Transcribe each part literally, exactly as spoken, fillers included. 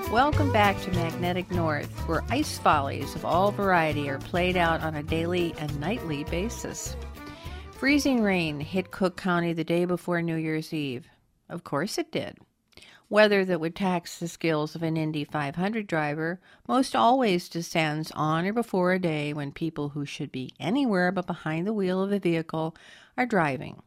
Welcome back to Magnetic North, where ice follies of all variety are played out on a daily and nightly basis. Freezing rain hit Cook County the day before New Year's Eve. Of course it did. Weather that would tax the skills of an Indy five hundred driver most always descends on or before a day when people who should be anywhere but behind the wheel of a vehicle are driving.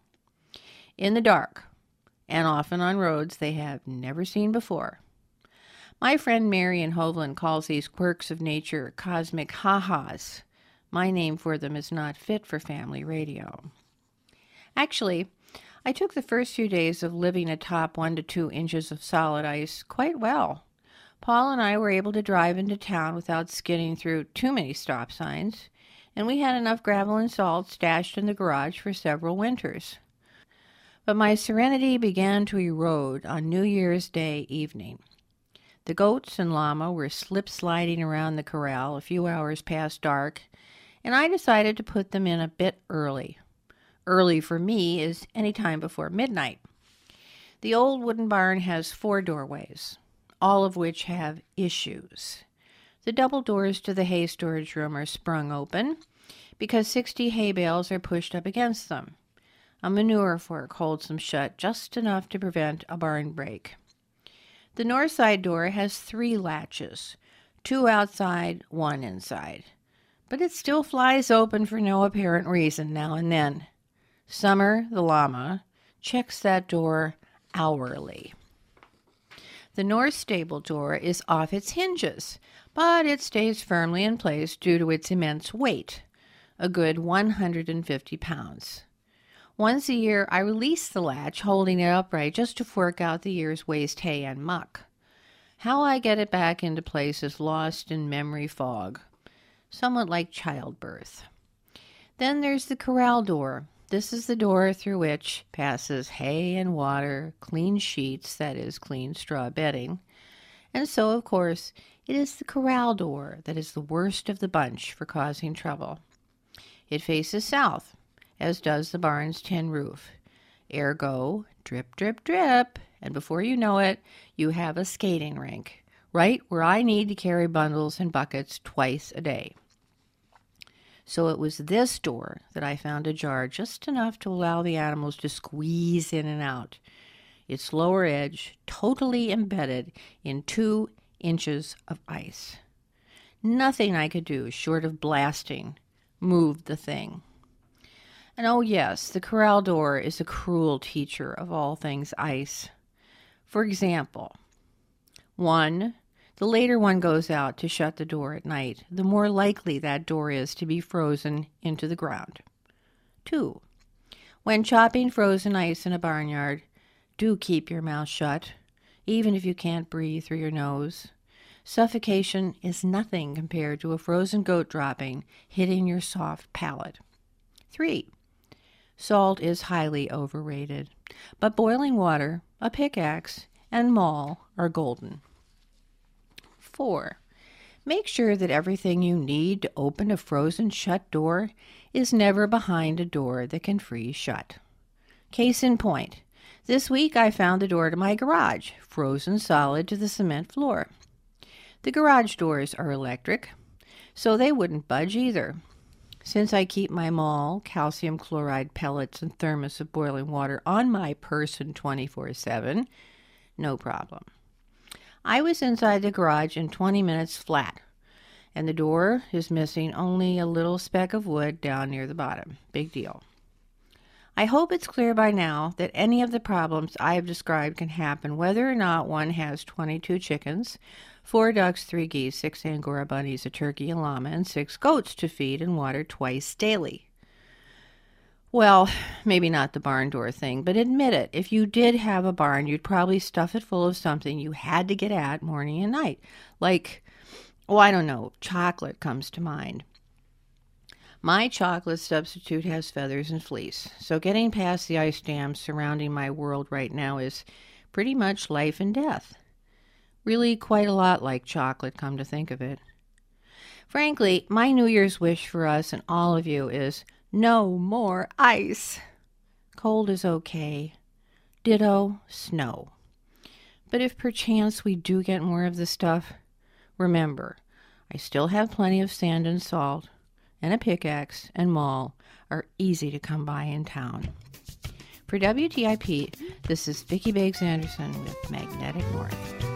In the dark, and often on roads they have never seen before. My friend Mary in Hovland calls these quirks of nature cosmic ha-has. My name for them is not fit for family radio. Actually, I took the first few days of living atop one to two inches of solid ice quite well. Paul and I were able to drive into town without skidding through too many stop signs, and we had enough gravel and salt stashed in the garage for several winters. But my serenity began to erode on New Year's Day evening. The goats and llama were slip-sliding around the corral a few hours past dark, and I decided to put them in a bit early. Early for me is any time before midnight. The old wooden barn has four doorways, all of which have issues. The double doors to the hay storage room are sprung open because sixty hay bales are pushed up against them. A manure fork holds them shut just enough to prevent a barn break. The north side door has three latches, two outside, one inside. But it still flies open for no apparent reason now and then. Summer, the llama, checks that door hourly. The north stable door is off its hinges, but it stays firmly in place due to its immense weight, a good one hundred fifty pounds. Once a year, I release the latch, holding it upright just to fork out the year's waste hay and muck. How I get it back into place is lost in memory fog, somewhat like childbirth. Then there's the corral door. This is the door through which passes hay and water, clean sheets, that is, clean straw bedding. And so, of course, it is the corral door that is the worst of the bunch for causing trouble. It faces south, as does the barn's tin roof. Ergo, drip, drip, drip, and before you know it, you have a skating rink, right where I need to carry bundles and buckets twice a day. So it was this door that I found ajar just enough to allow the animals to squeeze in and out, its lower edge totally embedded in two inches of ice. Nothing I could do short of blasting moved the thing. And oh yes, the corral door is a cruel teacher of all things ice. For example, one, the later one goes out to shut the door at night, the more likely that door is to be frozen into the ground. Two, when chopping frozen ice in a barnyard, do keep your mouth shut, even if you can't breathe through your nose. Suffocation is nothing compared to a frozen goat dropping hitting your soft palate. Three, salt is highly overrated, but boiling water, a pickaxe, and maul are golden. Four, make sure that everything you need to open a frozen shut door is never behind a door that can freeze shut. Case in point, this week I found the door to my garage, frozen solid to the cement floor. The garage doors are electric, so they wouldn't budge either. Since I keep my maul, calcium chloride pellets, and thermos of boiling water on my person twenty-four seven, no problem. I was inside the garage in twenty minutes flat, and the door is missing only a little speck of wood down near the bottom. Big deal. I hope it's clear by now that any of the problems I have described can happen whether or not one has twenty-two chickens, four ducks, three geese, six Angora bunnies, a turkey, a llama, and six goats to feed and water twice daily. Well, maybe not the barn door thing, but admit it, if you did have a barn, you'd probably stuff it full of something you had to get at morning and night. Like, oh, I don't know, chocolate comes to mind. My chocolate substitute has feathers and fleece, so getting past the ice dam surrounding my world right now is pretty much life and death. Really quite a lot like chocolate, come to think of it. Frankly, my New Year's wish for us and all of you is no more ice. Cold is okay. Ditto snow. But if perchance we do get more of the stuff, remember, I still have plenty of sand and salt, and a pickaxe and maul are easy to come by in town. For W T I P, this is Vicki Biggs Anderson with Magnetic North.